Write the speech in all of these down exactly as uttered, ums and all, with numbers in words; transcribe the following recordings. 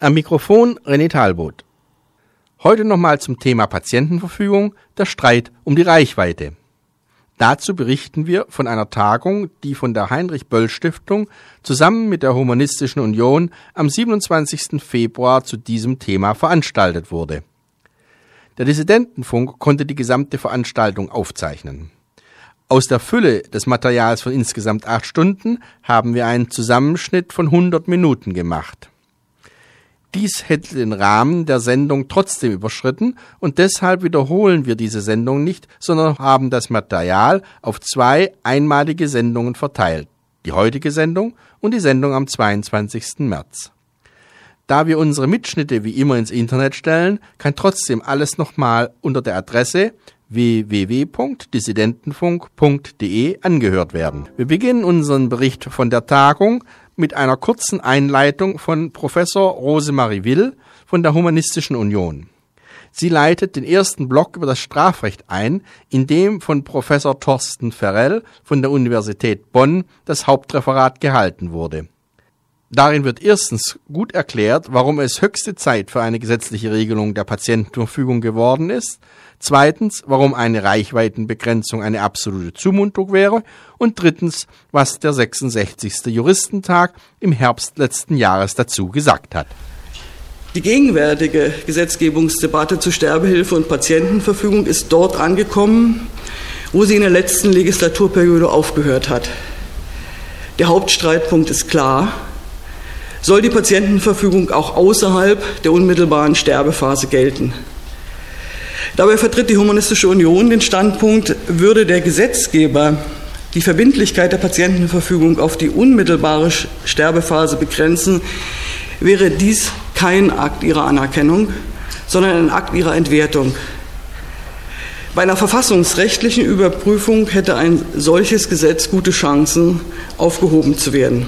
Am Mikrofon René Talbot. Heute nochmal zum Thema Patientenverfügung, der Streit um die Reichweite. Dazu berichten wir von einer Tagung, die von der Heinrich-Böll-Stiftung zusammen mit der Humanistischen Union am siebenundzwanzigsten Februar zu diesem Thema veranstaltet wurde. Der Dissidentenfunk konnte die gesamte Veranstaltung aufzeichnen. Aus der Fülle des Materials von insgesamt acht Stunden haben wir einen Zusammenschnitt von hundert Minuten gemacht. Dies hätte den Rahmen der Sendung trotzdem überschritten und deshalb wiederholen wir diese Sendung nicht, sondern haben das Material auf zwei einmalige Sendungen verteilt. Die heutige Sendung und die Sendung am zweiundzwanzigsten März. Da wir unsere Mitschnitte wie immer ins Internet stellen, kann trotzdem alles nochmal unter der Adresse w w w punkt dissidentenfunk punkt d e angehört werden. Wir beginnen unseren Bericht von der Tagung mit einer kurzen Einleitung von Professor Rosemarie Will von der Humanistischen Union. Sie leitet den ersten Block über das Strafrecht ein, in dem von Professor Thorsten Ferrell von der Universität Bonn das Hauptreferat gehalten wurde. Darin wird erstens gut erklärt, warum es höchste Zeit für eine gesetzliche Regelung der Patientenverfügung geworden ist, zweitens, warum eine Reichweitenbegrenzung eine absolute Zumutung wäre und drittens, was der sechsundsechzigste Juristentag im Herbst letzten Jahres dazu gesagt hat. Die gegenwärtige Gesetzgebungsdebatte zu Sterbehilfe und Patientenverfügung ist dort angekommen, wo sie in der letzten Legislaturperiode aufgehört hat. Der Hauptstreitpunkt ist klar: Soll die Patientenverfügung auch außerhalb der unmittelbaren Sterbephase gelten? Dabei vertritt die Humanistische Union den Standpunkt, würde der Gesetzgeber die Verbindlichkeit der Patientenverfügung auf die unmittelbare Sterbephase begrenzen, wäre dies kein Akt ihrer Anerkennung, sondern ein Akt ihrer Entwertung. Bei einer verfassungsrechtlichen Überprüfung hätte ein solches Gesetz gute Chancen, aufgehoben zu werden.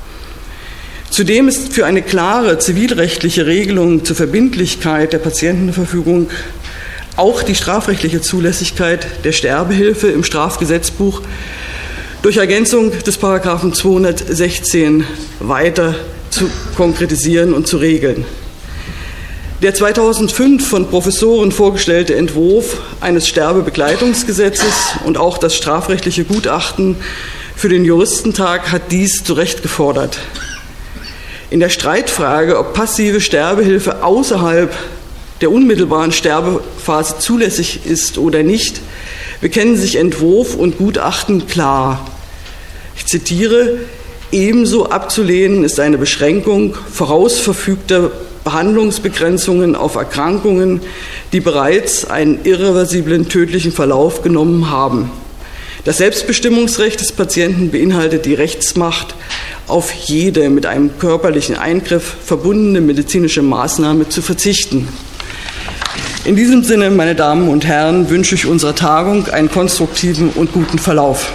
Zudem ist für eine klare zivilrechtliche Regelung zur Verbindlichkeit der Patientenverfügung auch die strafrechtliche Zulässigkeit der Sterbehilfe im Strafgesetzbuch durch Ergänzung des Paragraphen zweihundertsechzehn weiter zu konkretisieren und zu regeln. Der zweitausendfünf von Professoren vorgestellte Entwurf eines Sterbebegleitungsgesetzes und auch das strafrechtliche Gutachten für den Juristentag hat dies zu Recht gefordert. In der Streitfrage, ob passive Sterbehilfe außerhalb der unmittelbaren Sterbephase zulässig ist oder nicht, bekennen sich Entwurf und Gutachten klar. Ich zitiere: Ebenso abzulehnen ist eine Beschränkung vorausverfügter Behandlungsbegrenzungen auf Erkrankungen, die bereits einen irreversiblen tödlichen Verlauf genommen haben. Das Selbstbestimmungsrecht des Patienten beinhaltet die Rechtsmacht, auf jede mit einem körperlichen Eingriff verbundene medizinische Maßnahme zu verzichten. In diesem Sinne, meine Damen und Herren, wünsche ich unserer Tagung einen konstruktiven und guten Verlauf.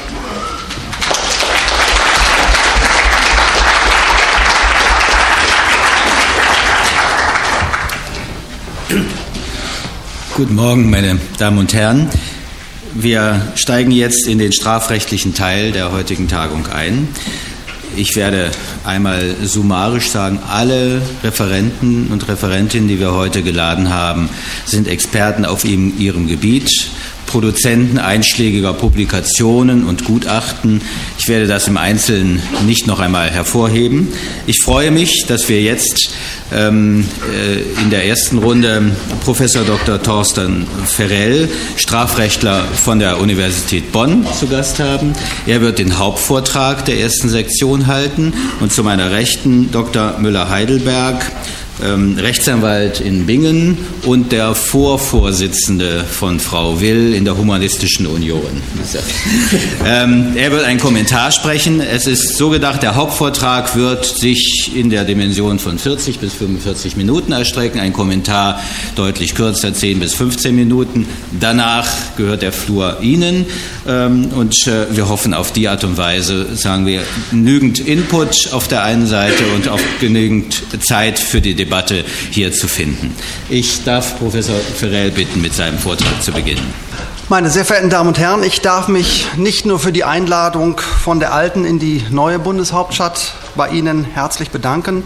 Guten Morgen, meine Damen und Herren. Wir steigen jetzt in den strafrechtlichen Teil der heutigen Tagung ein. Ich werde einmal summarisch sagen, alle Referenten und Referentinnen, die wir heute geladen haben, sind Experten auf ihrem Gebiet, Produzenten einschlägiger Publikationen und Gutachten. Ich werde das im Einzelnen nicht noch einmal hervorheben. Ich freue mich, dass wir jetzt ähm, in der ersten Runde Professor Doktor Thorsten Ferrell, Strafrechtler von der Universität Bonn, zu Gast haben. Er wird den Hauptvortrag der ersten Sektion halten und zu meiner Rechten Doktor Müller-Heidelberg, Ähm, Rechtsanwalt in Bingen und der Vorvorsitzende von Frau Will in der Humanistischen Union. ähm, er wird einen Kommentar sprechen. Es ist so gedacht, der Hauptvortrag wird sich in der Dimension von vierzig bis fünfundvierzig Minuten erstrecken, ein Kommentar deutlich kürzer, zehn bis fünfzehn Minuten. Danach gehört der Flur Ihnen ähm, und äh, wir hoffen auf die Art und Weise, sagen wir, genügend Input auf der einen Seite und auch genügend Zeit für die Debatte hier zu finden. Ich darf Professor Ferrell bitten, mit seinem Vortrag zu beginnen. Meine sehr verehrten Damen und Herren, ich darf mich nicht nur für die Einladung von der alten in die neue Bundeshauptstadt bei Ihnen herzlich bedanken,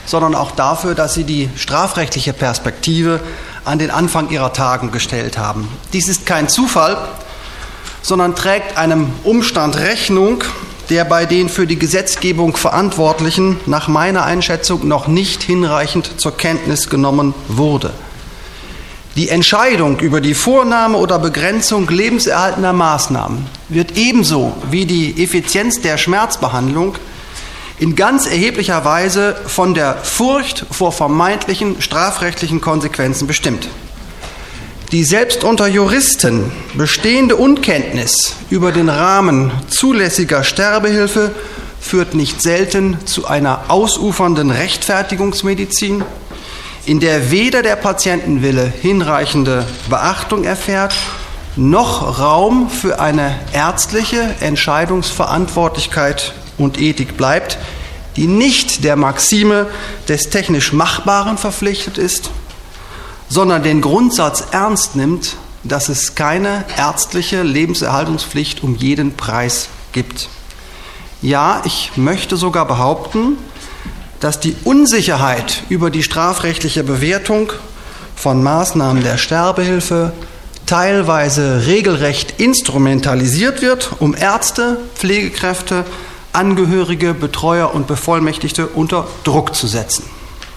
sondern auch dafür, dass sie die strafrechtliche Perspektive an den Anfang ihrer Tagung gestellt haben. Dies ist kein Zufall, sondern trägt einem Umstand Rechnung, der bei den für die Gesetzgebung Verantwortlichen nach meiner Einschätzung noch nicht hinreichend zur Kenntnis genommen wurde. Die Entscheidung über die Vornahme oder Begrenzung lebenserhaltender Maßnahmen wird ebenso wie die Effizienz der Schmerzbehandlung in ganz erheblicher Weise von der Furcht vor vermeintlichen strafrechtlichen Konsequenzen bestimmt. Die selbst unter Juristen bestehende Unkenntnis über den Rahmen zulässiger Sterbehilfe führt nicht selten zu einer ausufernden Rechtfertigungsmedizin, in der weder der Patientenwille hinreichende Beachtung erfährt, noch Raum für eine ärztliche Entscheidungsverantwortlichkeit und Ethik bleibt, die nicht der Maxime des technisch Machbaren verpflichtet ist, sondern den Grundsatz ernst nimmt, dass es keine ärztliche Lebenserhaltungspflicht um jeden Preis gibt. Ja, ich möchte sogar behaupten, dass die Unsicherheit über die strafrechtliche Bewertung von Maßnahmen der Sterbehilfe teilweise regelrecht instrumentalisiert wird, um Ärzte, Pflegekräfte, Angehörige, Betreuer und Bevollmächtigte unter Druck zu setzen.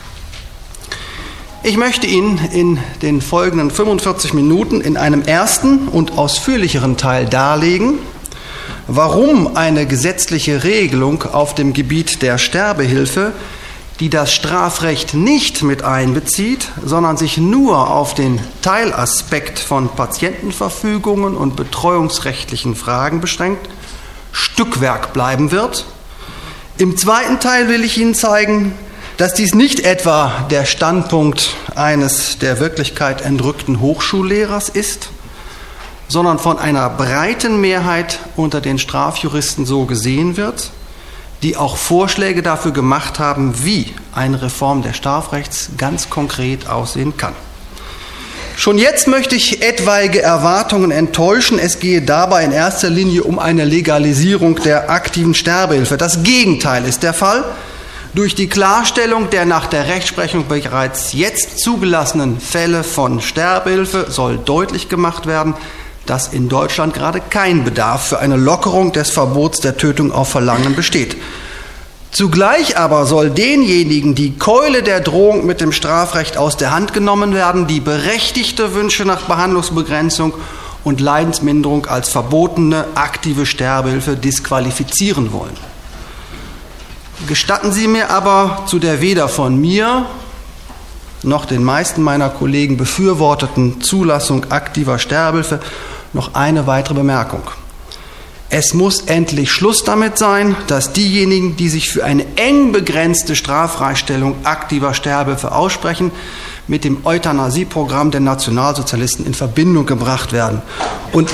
Ich möchte Ihnen in den folgenden fünfundvierzig Minuten in einem ersten und ausführlicheren Teil darlegen, warum eine gesetzliche Regelung auf dem Gebiet der Sterbehilfe, die das Strafrecht nicht mit einbezieht, sondern sich nur auf den Teilaspekt von Patientenverfügungen und betreuungsrechtlichen Fragen beschränkt, Stückwerk bleiben wird. Im zweiten Teil will ich Ihnen zeigen, dass dies nicht etwa der Standpunkt eines der Wirklichkeit entrückten Hochschullehrers ist, sondern von einer breiten Mehrheit unter den Strafjuristen so gesehen wird, die auch Vorschläge dafür gemacht haben, wie eine Reform des Strafrechts ganz konkret aussehen kann. Schon jetzt möchte ich etwaige Erwartungen enttäuschen. Es gehe dabei in erster Linie um eine Legalisierung der aktiven Sterbehilfe. Das Gegenteil ist der Fall. Durch die Klarstellung der nach der Rechtsprechung bereits jetzt zugelassenen Fälle von Sterbehilfe soll deutlich gemacht werden, dass in Deutschland gerade kein Bedarf für eine Lockerung des Verbots der Tötung auf Verlangen besteht. Zugleich aber soll denjenigen die Keule der Drohung mit dem Strafrecht aus der Hand genommen werden, die berechtigte Wünsche nach Behandlungsbegrenzung und Leidensminderung als verbotene aktive Sterbehilfe disqualifizieren wollen. Gestatten Sie mir aber zu der weder von mir noch den meisten meiner Kollegen befürworteten Zulassung aktiver Sterbehilfe noch eine weitere Bemerkung. Es muss endlich Schluss damit sein, dass diejenigen, die sich für eine eng begrenzte Straffreistellung aktiver Sterbehilfe aussprechen, mit dem Euthanasieprogramm der Nationalsozialisten in Verbindung gebracht werden. Und,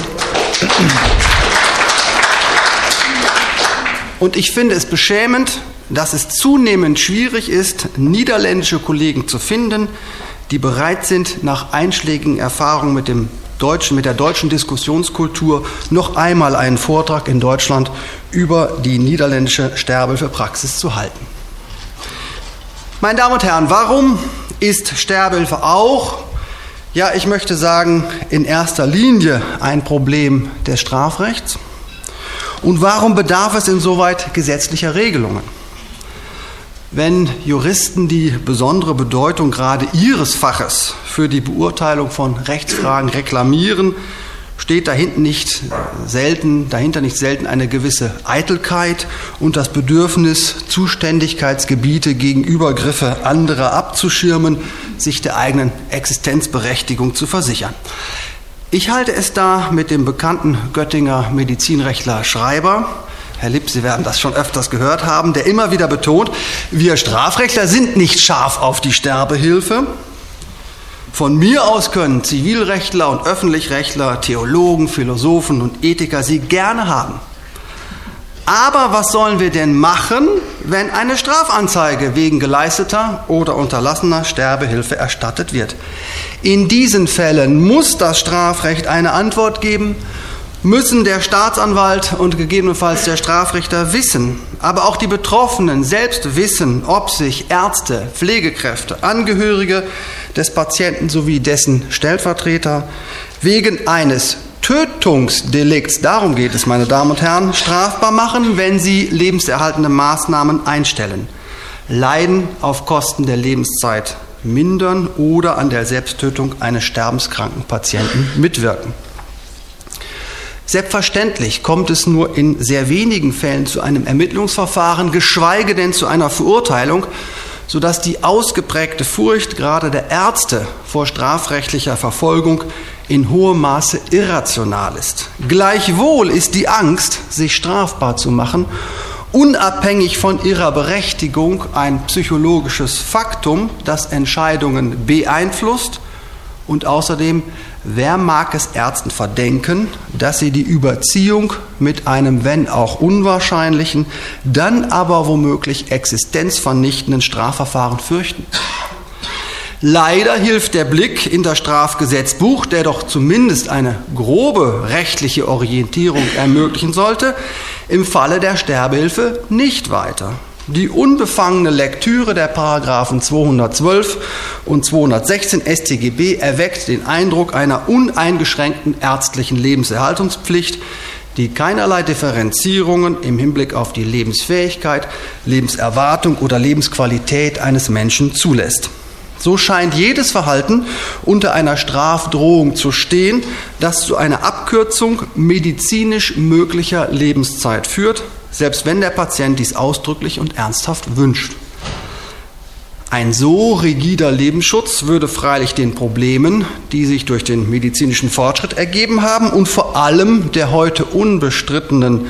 und ich finde es beschämend, dass es zunehmend schwierig ist, niederländische Kollegen zu finden, die bereit sind, nach einschlägigen Erfahrungen mit dem Deutschen, mit der deutschen Diskussionskultur noch einmal einen Vortrag in Deutschland über die niederländische Sterbehilfepraxis zu halten. Meine Damen und Herren, warum ist Sterbehilfe auch, ja, ich möchte sagen, in erster Linie ein Problem des Strafrechts? Und warum bedarf es insoweit gesetzlicher Regelungen? Wenn Juristen die besondere Bedeutung gerade ihres Faches für die Beurteilung von Rechtsfragen reklamieren, steht dahinter nicht selten, dahinter nicht selten eine gewisse Eitelkeit und das Bedürfnis, Zuständigkeitsgebiete gegen Übergriffe anderer abzuschirmen, sich der eigenen Existenzberechtigung zu versichern. Ich halte es da mit dem bekannten Göttinger Medizinrechtler Schreiber, Herr Lipp, Sie werden das schon öfters gehört haben, der immer wieder betont, wir Strafrechtler sind nicht scharf auf die Sterbehilfe. Von mir aus können Zivilrechtler und Öffentlichrechtler, Theologen, Philosophen und Ethiker sie gerne haben. Aber was sollen wir denn machen, wenn eine Strafanzeige wegen geleisteter oder unterlassener Sterbehilfe erstattet wird? In diesen Fällen muss das Strafrecht eine Antwort geben müssen der Staatsanwalt und gegebenenfalls der Strafrichter wissen, aber auch die Betroffenen selbst wissen, ob sich Ärzte, Pflegekräfte, Angehörige des Patienten sowie dessen Stellvertreter wegen eines Tötungsdelikts, darum geht es, meine Damen und Herren, strafbar machen, wenn sie lebenserhaltende Maßnahmen einstellen, Leiden auf Kosten der Lebenszeit mindern oder an der Selbsttötung eines sterbenskranken Patienten mitwirken. Selbstverständlich kommt es nur in sehr wenigen Fällen zu einem Ermittlungsverfahren, geschweige denn zu einer Verurteilung, sodass die ausgeprägte Furcht gerade der Ärzte vor strafrechtlicher Verfolgung in hohem Maße irrational ist. Gleichwohl ist die Angst, sich strafbar zu machen, unabhängig von ihrer Berechtigung ein psychologisches Faktum, das Entscheidungen beeinflusst. Und außerdem, wer mag es Ärzten verdenken, dass sie die Überziehung mit einem, wenn auch unwahrscheinlichen, dann aber womöglich existenzvernichtenden Strafverfahren fürchten? Leider hilft der Blick in das Strafgesetzbuch, der doch zumindest eine grobe rechtliche Orientierung ermöglichen sollte, im Falle der Sterbehilfe nicht weiter. Die unbefangene Lektüre der Paragraphen zweihundertzwölf und zweihundertsechzehn S t G B erweckt den Eindruck einer uneingeschränkten ärztlichen Lebenserhaltungspflicht, die keinerlei Differenzierungen im Hinblick auf die Lebensfähigkeit, Lebenserwartung oder Lebensqualität eines Menschen zulässt. So scheint jedes Verhalten unter einer Strafdrohung zu stehen, das zu einer Abkürzung medizinisch möglicher Lebenszeit führt, selbst wenn der Patient dies ausdrücklich und ernsthaft wünscht. Ein so rigider Lebensschutz würde freilich den Problemen, die sich durch den medizinischen Fortschritt ergeben haben und vor allem der heute unbestrittenen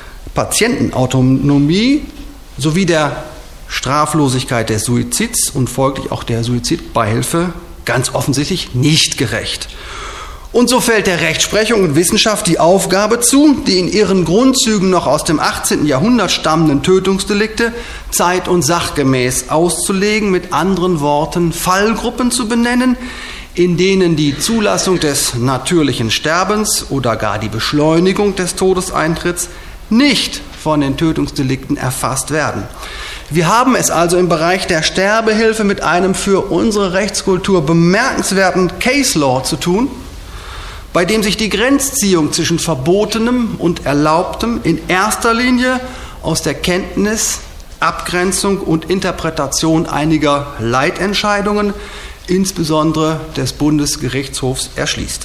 Patientenautonomie sowie der Straflosigkeit des Suizids und folglich auch der Suizidbeihilfe ganz offensichtlich nicht gerecht. Und so fällt der Rechtsprechung und Wissenschaft die Aufgabe zu, die in ihren Grundzügen noch aus dem achtzehnten Jahrhundert stammenden Tötungsdelikte zeit- und sachgemäß auszulegen, mit anderen Worten Fallgruppen zu benennen, in denen die Zulassung des natürlichen Sterbens oder gar die Beschleunigung des Todeseintritts nicht von den Tötungsdelikten erfasst werden. Wir haben es also im Bereich der Sterbehilfe mit einem für unsere Rechtskultur bemerkenswerten Case Law zu tun, bei dem sich die Grenzziehung zwischen Verbotenem und Erlaubtem in erster Linie aus der Kenntnis, Abgrenzung und Interpretation einiger Leitentscheidungen, insbesondere des Bundesgerichtshofs, erschließt.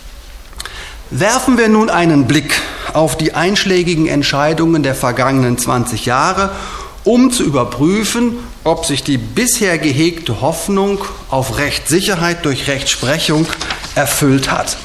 Werfen wir nun einen Blick auf die einschlägigen Entscheidungen der vergangenen zwanzig Jahre, um zu überprüfen, ob sich die bisher gehegte Hoffnung auf Rechtssicherheit durch Rechtsprechung erfüllt hat.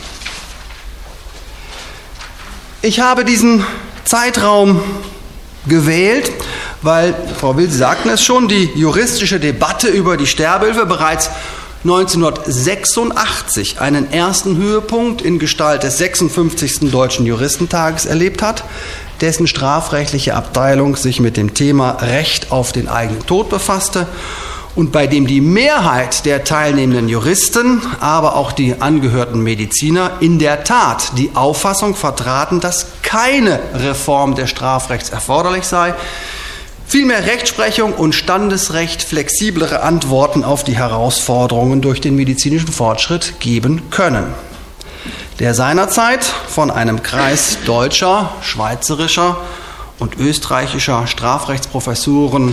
Ich habe diesen Zeitraum gewählt, weil, Frau Will, Sie sagten es schon, die juristische Debatte über die Sterbehilfe bereits neunzehnhundertsechsundachtzig einen ersten Höhepunkt in Gestalt des sechsundfünfzigsten Deutschen Juristentages erlebt hat, dessen strafrechtliche Abteilung sich mit dem Thema Recht auf den eigenen Tod befasste und bei dem die Mehrheit der teilnehmenden Juristen, aber auch die angehörten Mediziner in der Tat die Auffassung vertraten, dass keine Reform des Strafrechts erforderlich sei, vielmehr Rechtsprechung und Standesrecht flexiblere Antworten auf die Herausforderungen durch den medizinischen Fortschritt geben können. Der seinerzeit von einem Kreis deutscher, schweizerischer und österreichischer Strafrechtsprofessoren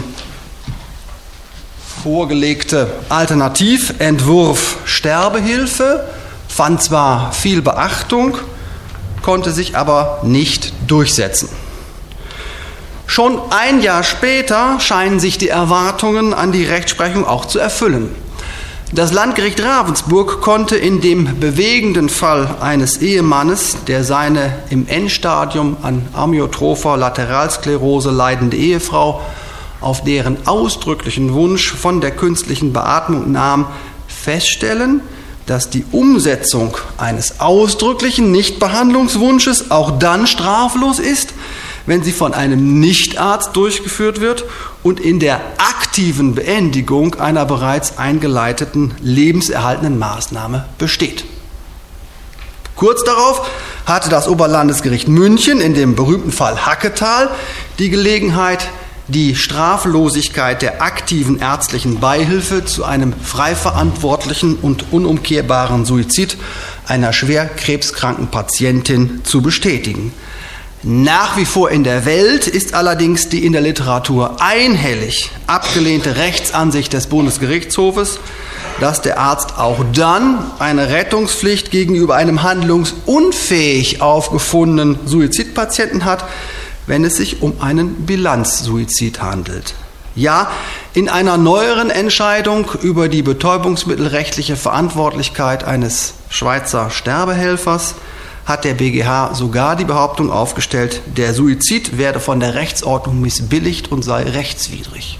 vorgelegte Alternativentwurf Sterbehilfe fand zwar viel Beachtung, konnte sich aber nicht durchsetzen. Schon ein Jahr später scheinen sich die Erwartungen an die Rechtsprechung auch zu erfüllen. Das Landgericht Ravensburg konnte in dem bewegenden Fall eines Ehemannes, der seine im Endstadium an amyotropher Lateralsklerose leidende Ehefrau auf deren ausdrücklichen Wunsch von der künstlichen Beatmung nahm, feststellen, dass die Umsetzung eines ausdrücklichen Nichtbehandlungswunsches auch dann straflos ist, wenn sie von einem Nichtarzt durchgeführt wird und in der aktiven Beendigung einer bereits eingeleiteten lebenserhaltenden Maßnahme besteht. Kurz darauf hatte das Oberlandesgericht München in dem berühmten Fall Hacketal die Gelegenheit, die Straflosigkeit der aktiven ärztlichen Beihilfe zu einem frei verantwortlichen und unumkehrbaren Suizid einer schwer krebskranken Patientin zu bestätigen. Nach wie vor in der Welt ist allerdings die in der Literatur einhellig abgelehnte Rechtsansicht des Bundesgerichtshofes, dass der Arzt auch dann eine Rettungspflicht gegenüber einem handlungsunfähig aufgefundenen Suizidpatienten hat, wenn es sich um einen Bilanzsuizid handelt. Ja, in einer neueren Entscheidung über die betäubungsmittelrechtliche Verantwortlichkeit eines Schweizer Sterbehelfers hat der B G H sogar die Behauptung aufgestellt, der Suizid werde von der Rechtsordnung missbilligt und sei rechtswidrig.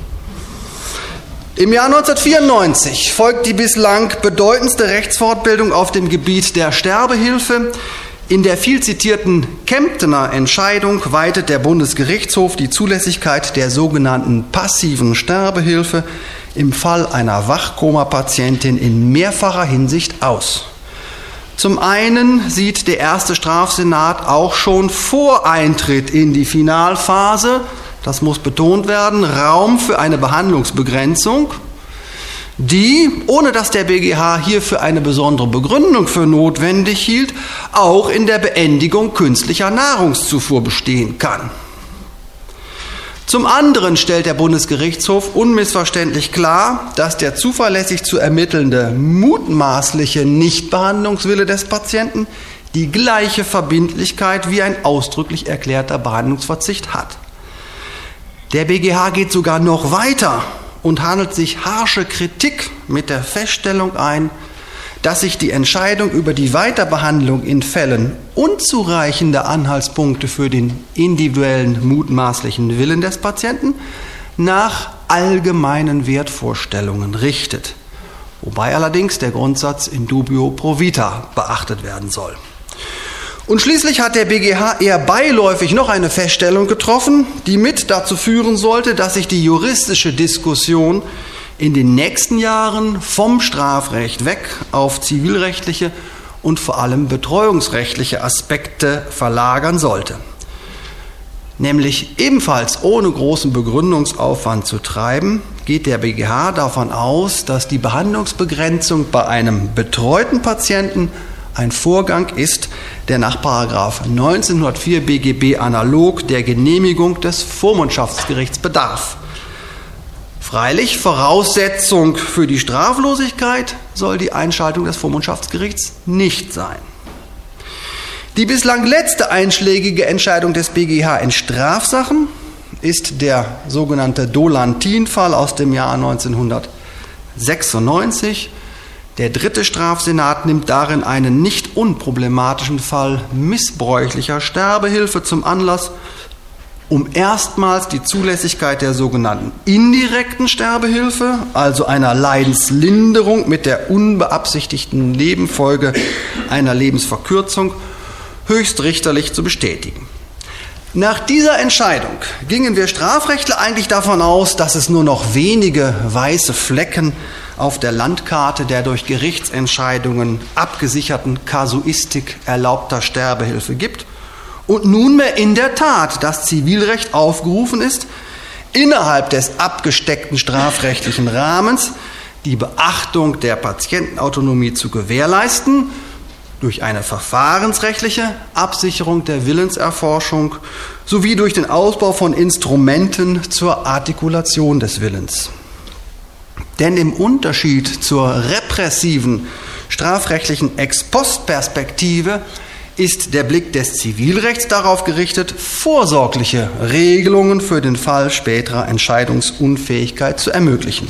Im Jahr neunzehnhundertvierundneunzig folgt die bislang bedeutendste Rechtsfortbildung auf dem Gebiet der Sterbehilfe. In der viel zitierten Kemptener Entscheidung weitet der Bundesgerichtshof die Zulässigkeit der sogenannten passiven Sterbehilfe im Fall einer Wachkoma-Patientin in mehrfacher Hinsicht aus. Zum einen sieht der erste Strafsenat auch schon vor Eintritt in die Finalphase, das muss betont werden, Raum für eine Behandlungsbegrenzung, die, ohne dass der B G H hierfür eine besondere Begründung für notwendig hielt, auch in der Beendigung künstlicher Nahrungszufuhr bestehen kann. Zum anderen stellt der Bundesgerichtshof unmissverständlich klar, dass der zuverlässig zu ermittelnde mutmaßliche Nichtbehandlungswille des Patienten die gleiche Verbindlichkeit wie ein ausdrücklich erklärter Behandlungsverzicht hat. Der B G H geht sogar noch weiter und handelt sich harsche Kritik mit der Feststellung ein, dass sich die Entscheidung über die Weiterbehandlung in Fällen unzureichender Anhaltspunkte für den individuellen mutmaßlichen Willen des Patienten nach allgemeinen Wertvorstellungen richtet, wobei allerdings der Grundsatz in dubio pro vita beachtet werden soll. Und schließlich hat der B G H eher beiläufig noch eine Feststellung getroffen, die mit dazu führen sollte, dass sich die juristische Diskussion in den nächsten Jahren vom Strafrecht weg auf zivilrechtliche und vor allem betreuungsrechtliche Aspekte verlagern sollte. Nämlich ebenfalls ohne großen Begründungsaufwand zu treiben, geht der B G H davon aus, dass die Behandlungsbegrenzung bei einem betreuten Patienten ein Vorgang ist, der nach Paragraph neunzehnhundertvier B G B analog der Genehmigung des Vormundschaftsgerichts bedarf. Freilich, Voraussetzung für die Straflosigkeit soll die Einschaltung des Vormundschaftsgerichts nicht sein. Die bislang letzte einschlägige Entscheidung des B G H in Strafsachen ist der sogenannte Dolantin-Fall aus dem Jahr neunzehnhundertsechsundneunzig. Der dritte Strafsenat nimmt darin einen nicht unproblematischen Fall missbräuchlicher Sterbehilfe zum Anlass, um erstmals die Zulässigkeit der sogenannten indirekten Sterbehilfe, also einer Leidenslinderung mit der unbeabsichtigten Nebenfolge einer Lebensverkürzung, höchstrichterlich zu bestätigen. Nach dieser Entscheidung gingen wir Strafrechtler eigentlich davon aus, dass es nur noch wenige weiße Flecken auf der Landkarte der durch Gerichtsentscheidungen abgesicherten Kasuistik erlaubter Sterbehilfe gibt und nunmehr in der Tat das Zivilrecht aufgerufen ist, innerhalb des abgesteckten strafrechtlichen Rahmens die Beachtung der Patientenautonomie zu gewährleisten, durch eine verfahrensrechtliche Absicherung der Willenserforschung sowie durch den Ausbau von Instrumenten zur Artikulation des Willens. Denn im Unterschied zur repressiven strafrechtlichen Ex-Post-Perspektive ist der Blick des Zivilrechts darauf gerichtet, vorsorgliche Regelungen für den Fall späterer Entscheidungsunfähigkeit zu ermöglichen.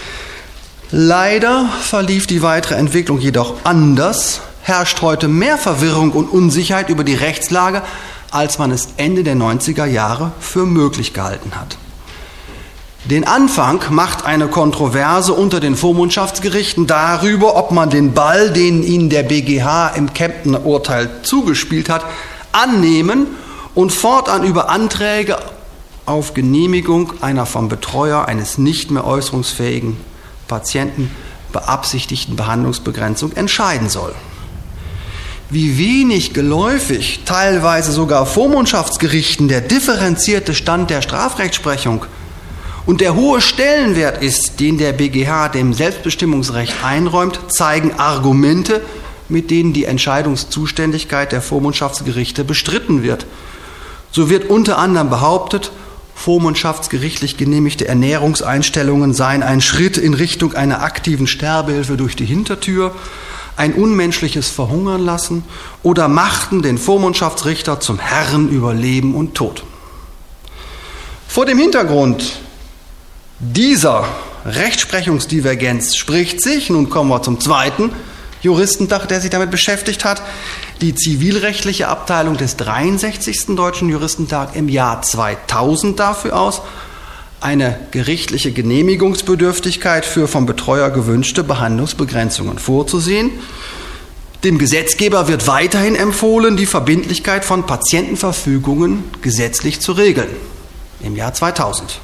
Leider verlief die weitere Entwicklung jedoch anders, herrscht heute mehr Verwirrung und Unsicherheit über die Rechtslage, als man es Ende der neunziger Jahre für möglich gehalten hat. Den Anfang macht eine Kontroverse unter den Vormundschaftsgerichten darüber, ob man den Ball, den ihnen der B G H im Kemptener Urteil zugespielt hat, annehmen und fortan über Anträge auf Genehmigung einer vom Betreuer eines nicht mehr äußerungsfähigen Patienten beabsichtigten Behandlungsbegrenzung entscheiden soll. wie wenig geläufig, teilweise sogar Vormundschaftsgerichten, der differenzierte Stand der Strafrechtsprechung und der hohe Stellenwert ist, den der B G H dem Selbstbestimmungsrecht einräumt, zeigen Argumente, mit denen die Entscheidungszuständigkeit der Vormundschaftsgerichte bestritten wird. So wird unter anderem behauptet, vormundschaftsgerichtlich genehmigte Ernährungseinstellungen seien ein Schritt in Richtung einer aktiven Sterbehilfe durch die Hintertür, ein unmenschliches Verhungern lassen oder machten den Vormundschaftsrichter zum Herrn über Leben und Tod. Vor dem Hintergrund dieser Rechtsprechungsdivergenz spricht sich, nun kommen wir zum zweiten Juristentag, der sich damit beschäftigt hat, die zivilrechtliche Abteilung des dreiundsechzigsten Deutschen Juristentags im Jahr zweitausend dafür aus, eine gerichtliche Genehmigungsbedürftigkeit für vom Betreuer gewünschte Behandlungsbegrenzungen vorzusehen. Dem Gesetzgeber wird weiterhin empfohlen, die Verbindlichkeit von Patientenverfügungen gesetzlich zu regeln. Im Jahr zweitausend.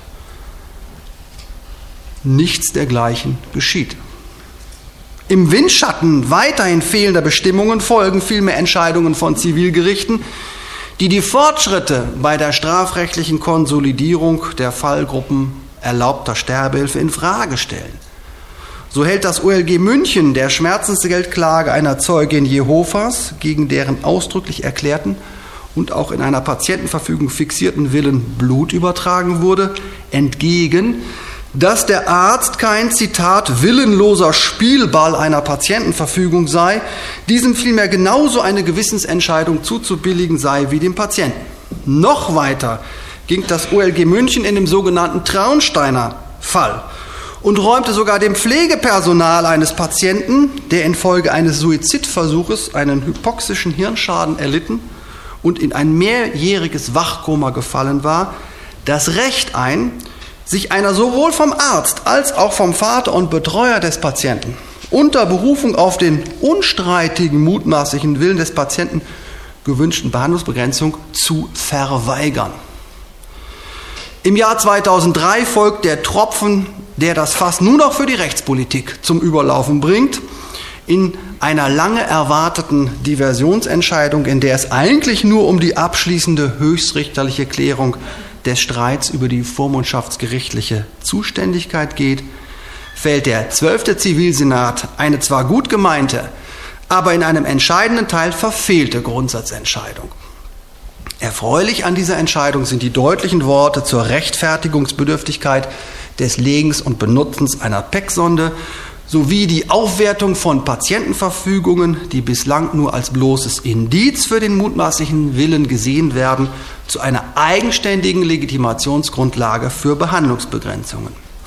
Nichts dergleichen geschieht. Im Windschatten weiterhin fehlender Bestimmungen folgen vielmehr Entscheidungen von Zivilgerichten, die die Fortschritte bei der strafrechtlichen Konsolidierung der Fallgruppen erlaubter Sterbehilfe in Frage stellen. So hält das O L G München der Schmerzensgeldklage einer Zeugin Jehovas gegen deren ausdrücklich erklärten und auch in einer Patientenverfügung fixierten Willen Blut übertragen wurde, entgegen, dass der Arzt kein, Zitat, willenloser Spielball einer Patientenverfügung sei, diesem vielmehr genauso eine Gewissensentscheidung zuzubilligen sei wie dem Patienten. Noch weiter ging das O L G München in dem sogenannten Traunsteiner Fall und räumte sogar dem Pflegepersonal eines Patienten, der infolge eines Suizidversuches einen hypoxischen Hirnschaden erlitten und in ein mehrjähriges Wachkoma gefallen war, das Recht ein, sich einer sowohl vom Arzt als auch vom Vater und Betreuer des Patienten unter Berufung auf den unstreitigen mutmaßlichen Willen des Patienten gewünschten Behandlungsbegrenzung zu verweigern. Im Jahr zweitausenddrei folgt der Tropfen, der das Fass nur noch für die Rechtspolitik zum Überlaufen bringt, in einer lange erwarteten Diversionsentscheidung, in der es eigentlich nur um die abschließende höchstrichterliche Klärung des Streits über die vormundschaftsgerichtliche Zuständigkeit geht, fällt der zwölfte Zivilsenat eine zwar gut gemeinte, aber in einem entscheidenden Teil verfehlte Grundsatzentscheidung. Erfreulich an dieser Entscheidung sind die deutlichen Worte zur Rechtfertigungsbedürftigkeit des Legens und Benutzens einer P E C-Sonde sowie die Aufwertung von Patientenverfügungen, die bislang nur als bloßes Indiz für den mutmaßlichen Willen gesehen werden, zu einer eigenständigen Legitimationsgrundlage für Behandlungsbegrenzungen.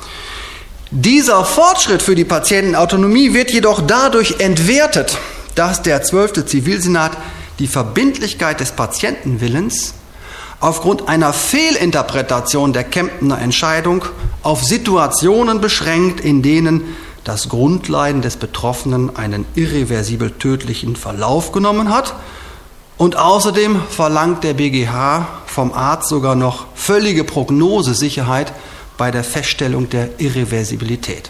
Dieser Fortschritt für die Patientenautonomie wird jedoch dadurch entwertet, dass der zwölfte Zivilsenat die Verbindlichkeit des Patientenwillens aufgrund einer Fehlinterpretation der Kemptener Entscheidung auf Situationen beschränkt, in denen das Grundleiden des Betroffenen einen irreversibel tödlichen Verlauf genommen hat. Und außerdem verlangt der B G H vom Arzt sogar noch völlige Prognosesicherheit bei der Feststellung der Irreversibilität.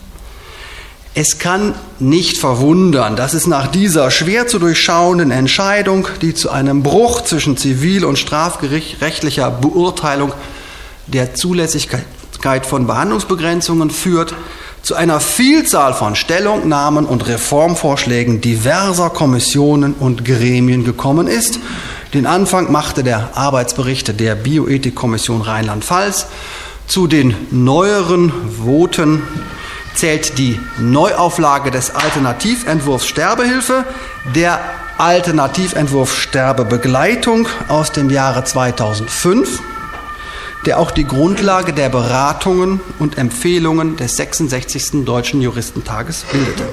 Es kann nicht verwundern, dass es nach dieser schwer zu durchschauenden Entscheidung, die zu einem Bruch zwischen zivil- und strafrechtlicher Beurteilung der Zulässigkeit von Behandlungsbegrenzungen führt, zu einer Vielzahl von Stellungnahmen und Reformvorschlägen diverser Kommissionen und Gremien gekommen ist. Den Anfang machte der Arbeitsbericht der Bioethikkommission Rheinland-Pfalz. Zu den neueren Voten zählt die Neuauflage des Alternativentwurfs Sterbehilfe, der Alternativentwurf Sterbebegleitung aus dem Jahre zweitausendfünf, der auch die Grundlage der Beratungen und Empfehlungen des sechsundsechzigsten Deutschen Juristentages bildete.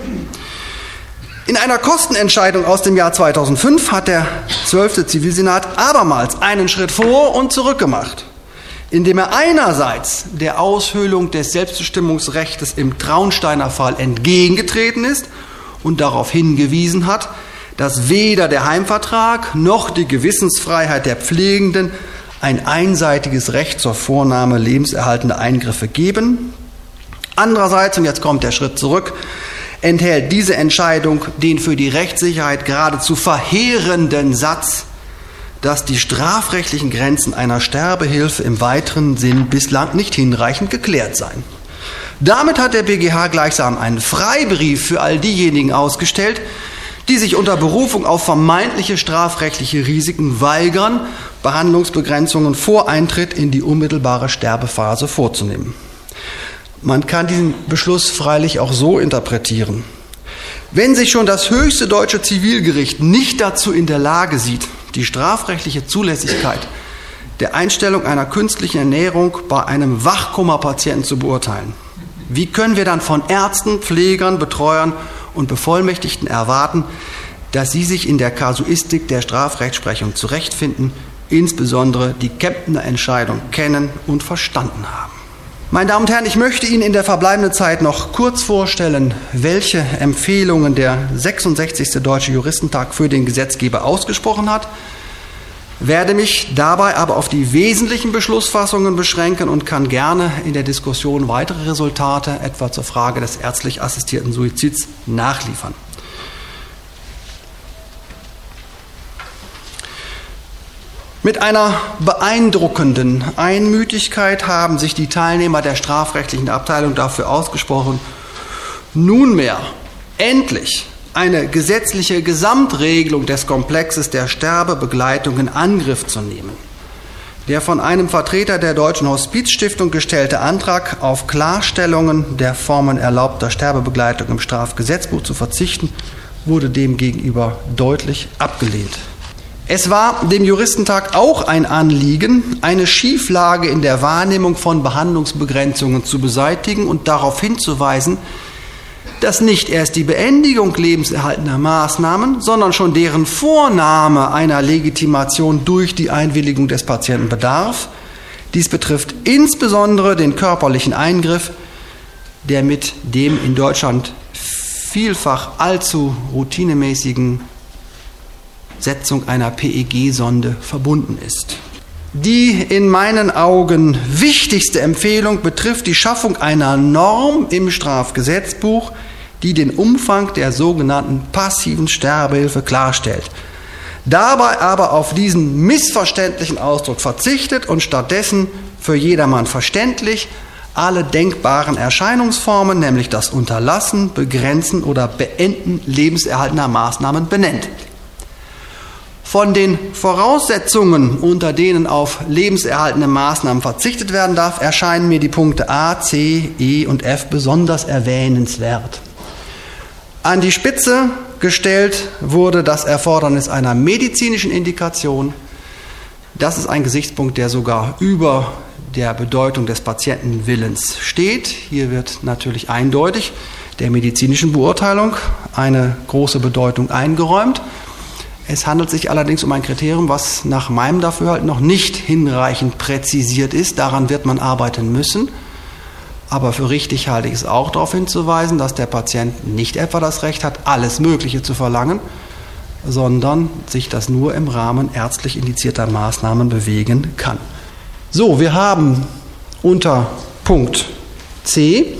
In einer Kostenentscheidung aus dem Jahr zweitausendfünf hat der zwölfte Zivilsenat abermals einen Schritt vor und zurück gemacht, indem er einerseits der Aushöhlung des Selbstbestimmungsrechts im Traunsteiner Fall entgegengetreten ist und darauf hingewiesen hat, dass weder der Heimvertrag noch die Gewissensfreiheit der Pflegenden ein einseitiges Recht zur Vornahme lebenserhaltender Eingriffe geben. Andererseits, und jetzt kommt der Schritt zurück, enthält diese Entscheidung den für die Rechtssicherheit geradezu verheerenden Satz, dass die strafrechtlichen Grenzen einer Sterbehilfe im weiteren Sinn bislang nicht hinreichend geklärt seien. Damit hat der BgH gleichsam einen Freibrief für all diejenigen ausgestellt, die sich unter Berufung auf vermeintliche strafrechtliche Risiken weigern, Behandlungsbegrenzungen vor Eintritt in die unmittelbare Sterbephase vorzunehmen. Man kann diesen Beschluss freilich auch so interpretieren. Wenn sich schon das höchste deutsche Zivilgericht nicht dazu in der Lage sieht, die strafrechtliche Zulässigkeit der Einstellung einer künstlichen Ernährung bei einem Wachkoma-Patienten zu beurteilen, wie können wir dann von Ärzten, Pflegern, Betreuern und Bevollmächtigten erwarten, dass sie sich in der Kasuistik der Strafrechtsprechung zurechtfinden, insbesondere die Kemptener Entscheidung kennen und verstanden haben. Meine Damen und Herren, ich möchte Ihnen in der verbleibenden Zeit noch kurz vorstellen, welche Empfehlungen der sechsundsechzigste Deutsche Juristentag für den Gesetzgeber ausgesprochen hat, werde mich dabei aber auf die wesentlichen Beschlussfassungen beschränken und kann gerne in der Diskussion weitere Resultate, etwa zur Frage des ärztlich assistierten Suizids, nachliefern. Mit einer beeindruckenden Einmütigkeit haben sich die Teilnehmer der strafrechtlichen Abteilung dafür ausgesprochen, nunmehr endlich eine gesetzliche Gesamtregelung des Komplexes der Sterbebegleitung in Angriff zu nehmen. Der von einem Vertreter der Deutschen Hospizstiftung gestellte Antrag, auf Klarstellungen der Formen erlaubter Sterbebegleitung im Strafgesetzbuch zu verzichten, wurde demgegenüber deutlich abgelehnt. Es war dem Juristentag auch ein Anliegen, eine Schieflage in der Wahrnehmung von Behandlungsbegrenzungen zu beseitigen und darauf hinzuweisen, dass nicht erst die Beendigung lebenserhaltender Maßnahmen, sondern schon deren Vornahme einer Legitimation durch die Einwilligung des Patienten bedarf. Dies betrifft insbesondere den körperlichen Eingriff, der mit dem in Deutschland vielfach allzu routinemäßigen Setzung einer P E G-Sonde verbunden ist. Die in meinen Augen wichtigste Empfehlung betrifft die Schaffung einer Norm im Strafgesetzbuch, die den Umfang der sogenannten passiven Sterbehilfe klarstellt, dabei aber auf diesen missverständlichen Ausdruck verzichtet und stattdessen für jedermann verständlich alle denkbaren Erscheinungsformen, nämlich das Unterlassen, Begrenzen oder Beenden lebenserhaltender Maßnahmen benennt. Von den Voraussetzungen, unter denen auf lebenserhaltende Maßnahmen verzichtet werden darf, erscheinen mir die Punkte A, C, E und F besonders erwähnenswert. An die Spitze gestellt wurde das Erfordernis einer medizinischen Indikation. Das ist ein Gesichtspunkt, der sogar über der Bedeutung des Patientenwillens steht. Hier wird natürlich eindeutig der medizinischen Beurteilung eine große Bedeutung eingeräumt. Es handelt sich allerdings um ein Kriterium, was nach meinem Dafürhalten noch nicht hinreichend präzisiert ist. Daran wird man arbeiten müssen. Aber für richtig halte ich es auch darauf hinzuweisen, dass der Patient nicht etwa das Recht hat, alles Mögliche zu verlangen, sondern sich das nur im Rahmen ärztlich indizierter Maßnahmen bewegen kann. So, wir haben unter Punkt C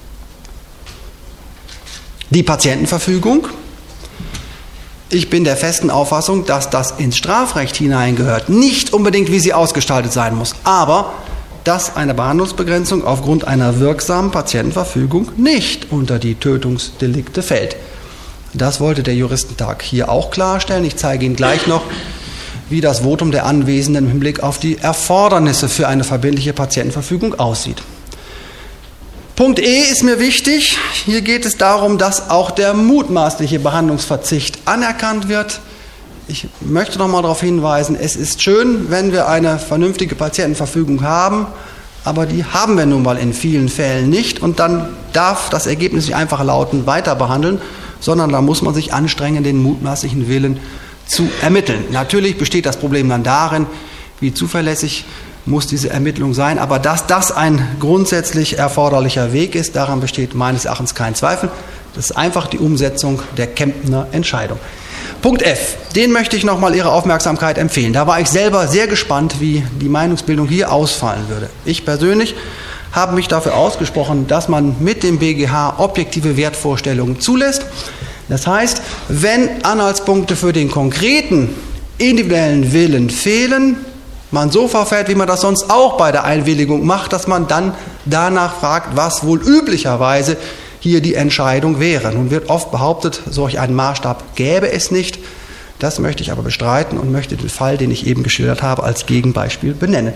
die Patientenverfügung. Ich bin der festen Auffassung, dass das ins Strafrecht hineingehört. Nicht unbedingt, wie sie ausgestaltet sein muss, aber dass eine Behandlungsbegrenzung aufgrund einer wirksamen Patientenverfügung nicht unter die Tötungsdelikte fällt. Das wollte der Juristentag hier auch klarstellen. Ich zeige Ihnen gleich noch, wie das Votum der Anwesenden im Hinblick auf die Erfordernisse für eine verbindliche Patientenverfügung aussieht. Punkt E ist mir wichtig. Hier geht es darum, dass auch der mutmaßliche Behandlungsverzicht anerkannt wird. Ich möchte noch mal darauf hinweisen, es ist schön, wenn wir eine vernünftige Patientenverfügung haben, aber die haben wir nun mal in vielen Fällen nicht. Und dann darf das Ergebnis nicht einfach lauten, weiter behandeln, sondern da muss man sich anstrengen, den mutmaßlichen Willen zu ermitteln. Natürlich besteht das Problem dann darin, wie zuverlässig muss diese Ermittlung sein, aber dass das ein grundsätzlich erforderlicher Weg ist, daran besteht meines Erachtens kein Zweifel. Das ist einfach die Umsetzung der Kemptener Entscheidung. Punkt F, den möchte ich nochmal Ihre Aufmerksamkeit empfehlen. Da war ich selber sehr gespannt, wie die Meinungsbildung hier ausfallen würde. Ich persönlich habe mich dafür ausgesprochen, dass man mit dem B G H objektive Wertvorstellungen zulässt. Das heißt, wenn Anhaltspunkte für den konkreten individuellen Willen fehlen, man so verfährt, wie man das sonst auch bei der Einwilligung macht, dass man dann danach fragt, was wohl üblicherweise hier die Entscheidung wäre. Nun wird oft behauptet, solch einen Maßstab gäbe es nicht. Das möchte ich aber bestreiten und möchte den Fall, den ich eben geschildert habe, als Gegenbeispiel benennen.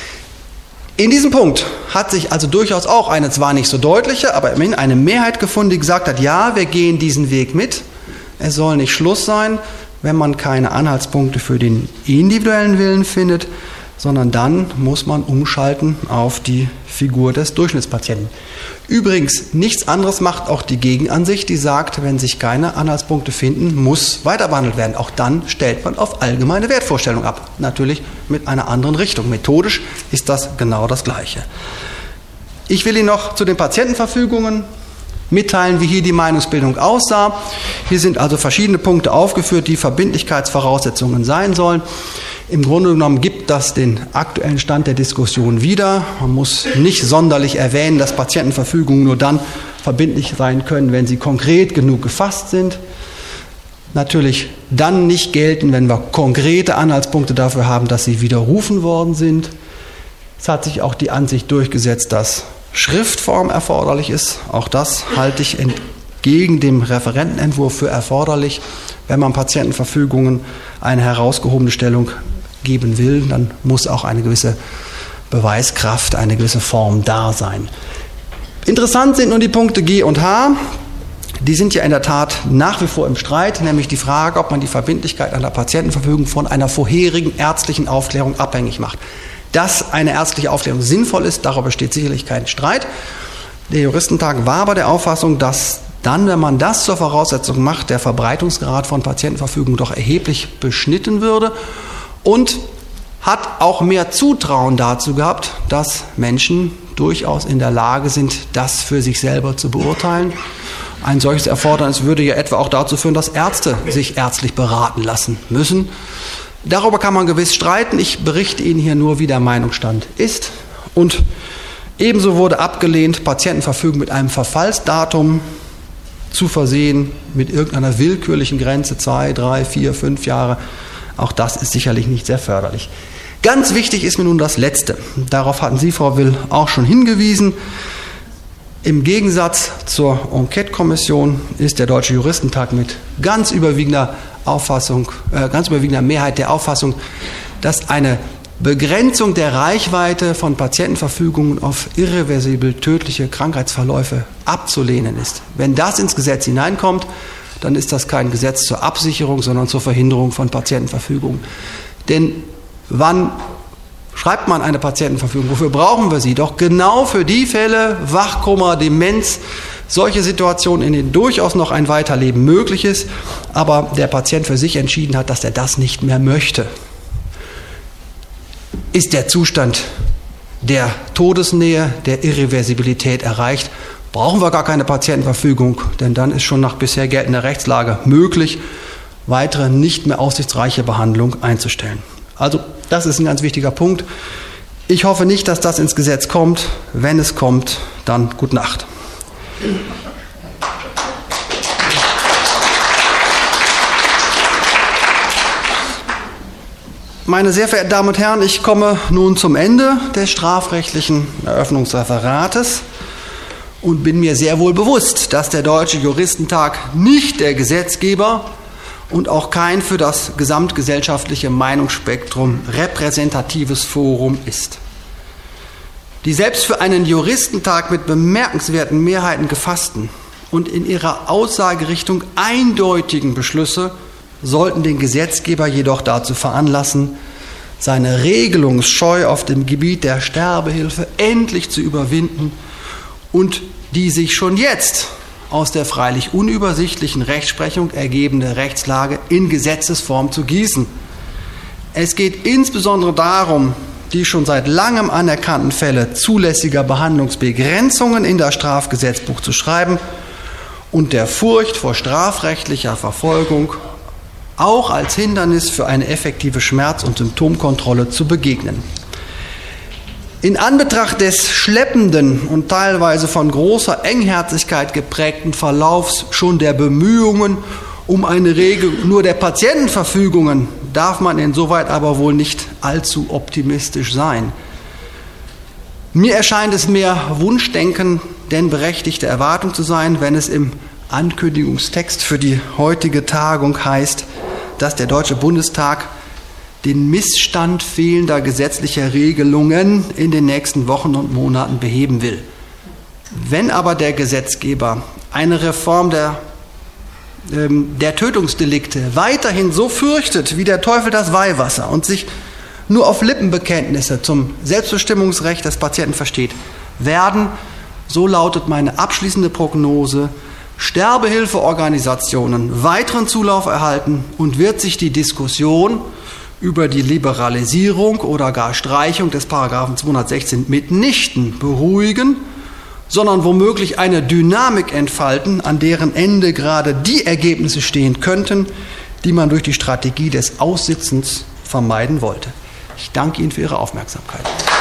In diesem Punkt hat sich also durchaus auch eine zwar nicht so deutliche, aber immerhin eine Mehrheit gefunden, die gesagt hat, ja, wir gehen diesen Weg mit. Es soll nicht Schluss sein, wenn man keine Anhaltspunkte für den individuellen Willen findet, sondern dann muss man umschalten auf die Figur des Durchschnittspatienten. Übrigens, nichts anderes macht auch die Gegenansicht, die sagt, wenn sich keine Anhaltspunkte finden, muss weiter behandelt werden. Auch dann stellt man auf allgemeine Wertvorstellung ab. Natürlich mit einer anderen Richtung. Methodisch ist das genau das Gleiche. Ich will Ihnen noch zu den Patientenverfügungen mitteilen, wie hier die Meinungsbildung aussah. Hier sind also verschiedene Punkte aufgeführt, die Verbindlichkeitsvoraussetzungen sein sollen. Im Grunde genommen gibt das den aktuellen Stand der Diskussion wieder. Man muss nicht sonderlich erwähnen, dass Patientenverfügungen nur dann verbindlich sein können, wenn sie konkret genug gefasst sind. Natürlich dann nicht gelten, wenn wir konkrete Anhaltspunkte dafür haben, dass sie widerrufen worden sind. Es hat sich auch die Ansicht durchgesetzt, dass Schriftform erforderlich ist. Auch das halte ich entgegen dem Referentenentwurf für erforderlich. Wenn man Patientenverfügungen eine herausgehobene Stellung geben will, dann muss auch eine gewisse Beweiskraft, eine gewisse Form da sein. Interessant sind nun die Punkte G und H. Die sind ja in der Tat nach wie vor im Streit, nämlich die Frage, ob man die Verbindlichkeit einer Patientenverfügung von einer vorherigen ärztlichen Aufklärung abhängig macht. Dass eine ärztliche Aufklärung sinnvoll ist, darüber besteht sicherlich kein Streit. Der Juristentag war aber der Auffassung, dass dann, wenn man das zur Voraussetzung macht, der Verbreitungsgrad von Patientenverfügungen doch erheblich beschnitten würde und hat auch mehr Zutrauen dazu gehabt, dass Menschen durchaus in der Lage sind, das für sich selber zu beurteilen. Ein solches Erfordernis würde ja etwa auch dazu führen, dass Ärzte sich ärztlich beraten lassen müssen. Darüber kann man gewiss streiten. Ich berichte Ihnen hier nur, wie der Meinungsstand ist. Und ebenso wurde abgelehnt, Patientenverfügung mit einem Verfallsdatum zu versehen, mit irgendeiner willkürlichen Grenze, zwei, drei, vier, fünf Jahre. Auch das ist sicherlich nicht sehr förderlich. Ganz wichtig ist mir nun das Letzte. Darauf hatten Sie, Frau Will, auch schon hingewiesen. Im Gegensatz zur Enquete-Kommission ist der Deutsche Juristentag mit ganz überwiegender Auffassung, äh, ganz überwiegender Mehrheit der Auffassung, dass eine Begrenzung der Reichweite von Patientenverfügungen auf irreversibel tödliche Krankheitsverläufe abzulehnen ist. Wenn das ins Gesetz hineinkommt, dann ist das kein Gesetz zur Absicherung, sondern zur Verhinderung von Patientenverfügungen. Denn wann schreibt man eine Patientenverfügung? Wofür brauchen wir sie? Doch genau für die Fälle, Wachkoma, Demenz, solche Situationen, in denen durchaus noch ein Weiterleben möglich ist, aber der Patient für sich entschieden hat, dass er das nicht mehr möchte. Ist der Zustand der Todesnähe, der Irreversibilität erreicht, brauchen wir gar keine Patientenverfügung, denn dann ist schon nach bisher geltender Rechtslage möglich, weitere nicht mehr aussichtsreiche Behandlung einzustellen. Also das ist ein ganz wichtiger Punkt. Ich hoffe nicht, dass das ins Gesetz kommt. Wenn es kommt, dann gute Nacht. Meine sehr verehrten Damen und Herren, ich komme nun zum Ende des strafrechtlichen Eröffnungsreferates und bin mir sehr wohl bewusst, dass der Deutsche Juristentag nicht der Gesetzgeber und auch kein für das gesamtgesellschaftliche Meinungsspektrum repräsentatives Forum ist. Die selbst für einen Juristentag mit bemerkenswerten Mehrheiten gefassten und in ihrer Aussagerichtung eindeutigen Beschlüsse sollten den Gesetzgeber jedoch dazu veranlassen, seine Regelungsscheu auf dem Gebiet der Sterbehilfe endlich zu überwinden und die sich schon jetzt aus der freilich unübersichtlichen Rechtsprechung ergebende Rechtslage in Gesetzesform zu gießen. Es geht insbesondere darum, die schon seit langem anerkannten Fälle zulässiger Behandlungsbegrenzungen in das Strafgesetzbuch zu schreiben und der Furcht vor strafrechtlicher Verfolgung auch als Hindernis für eine effektive Schmerz- und Symptomkontrolle zu begegnen. In Anbetracht des schleppenden und teilweise von großer Engherzigkeit geprägten Verlaufs schon der Bemühungen um eine Regelung nur der Patientenverfügungen darf man insoweit aber wohl nicht allzu optimistisch sein. Mir erscheint es mehr Wunschdenken denn berechtigte Erwartung zu sein, wenn es im Ankündigungstext für die heutige Tagung heißt, dass der Deutsche Bundestag den Missstand fehlender gesetzlicher Regelungen in den nächsten Wochen und Monaten beheben will. Wenn aber der Gesetzgeber eine Reform der, ähm, der Tötungsdelikte weiterhin so fürchtet wie der Teufel das Weihwasser und sich nur auf Lippenbekenntnisse zum Selbstbestimmungsrecht des Patienten versteht, werden, so lautet meine abschließende Prognose, Sterbehilfeorganisationen weiteren Zulauf erhalten und wird sich die Diskussion über die Liberalisierung oder gar Streichung des Paragraphen zweihundertsechzehn mitnichten beruhigen, sondern womöglich eine Dynamik entfalten, an deren Ende gerade die Ergebnisse stehen könnten, die man durch die Strategie des Aussitzens vermeiden wollte. Ich danke Ihnen für Ihre Aufmerksamkeit.